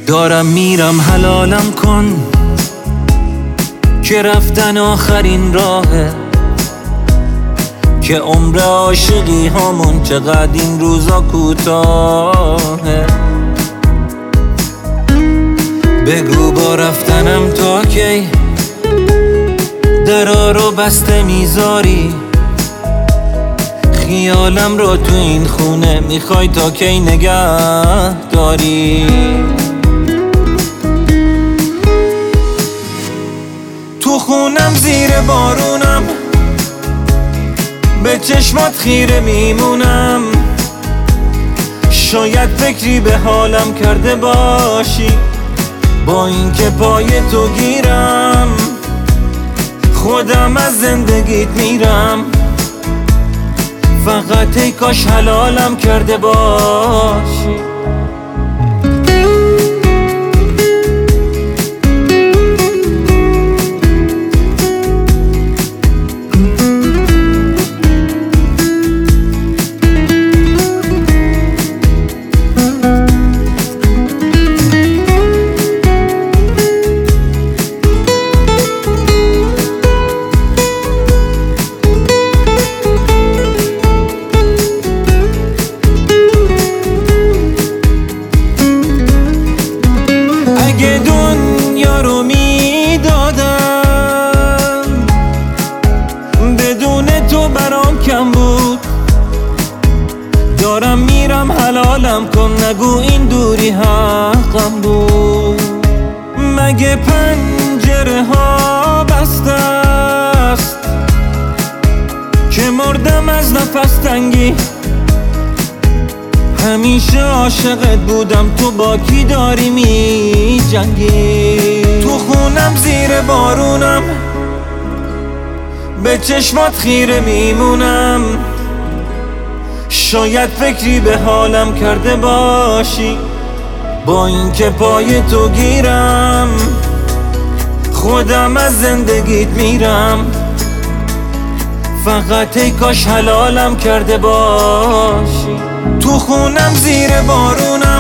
دارم میرم حلالم کن که رفتن آخرین راهه، که عمر عاشقی همون چقدر این روزا کوتاهه. بگو با رفتنم تا کی درا رو بسته میذاری، خیالم رو تو این خونه میخوای تا کی نگه داری. تو خونم زیر بارونم، به چشمات خیره میمونم، شاید فکری به حالم کرده باشی، با اینکه پای تو گیرم خودم از زندگیت میرم، فقط ای کاش حلالم کرده باشی. اگه دنیا رو میدادم بدون تو برام کم بود، دارم میرم حلالم کن نگو این دوری حقم بود. مگه پنجره ها بسته است که مردم از نفس تنگی، همیشه عاشقت بودم تو با کی داری می جنگی. تو خونم زیر بارونم، به چشمات خیره میمونم، شاید فکری به حالم کرده باشی، با اینکه پای تو گیرم خودم از زندگیت میرم، فقط ای کاش حلالم کرده باشی. تو خونم زیر بارونم،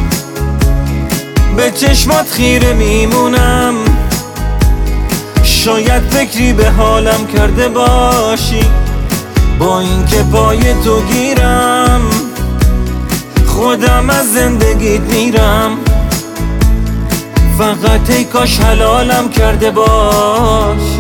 به چشمات خیره میمونم، شاید فکری به حالم کرده باشی، با اینکه پای تو گیرم خودم از زندگیت میرم، فقط ای کاش حلالم کرده باشی.